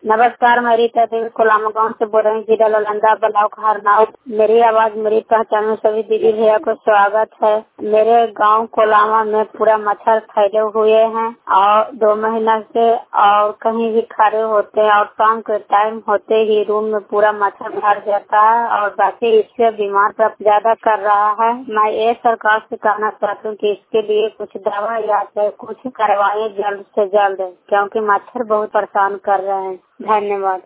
नमस्कार, मैं रीता देवी कोलामा गांव से बोल रही हूँ, जिला नालंदा, ब्लॉक हरनाऊ। मेरी आवाज मेरी पहचान में सभी दीदी भैया को स्वागत है। मेरे गांव कोलामा में पूरा मच्छर फैले हुए हैं और 2 महीना से और कहीं भी खड़े होते हैं और शाम के टाइम होते ही रूम में पूरा मच्छर भर जाता है और बाकी इससे बीमार ज्यादा कर रहा है। मैं ये सरकार से कहना चाहती हूँ कि इसके लिए कुछ दवा या कुछ करवाए जल्द से जल्द, क्योंकि मच्छर बहुत परेशान कर रहे हैं। धन्यवाद।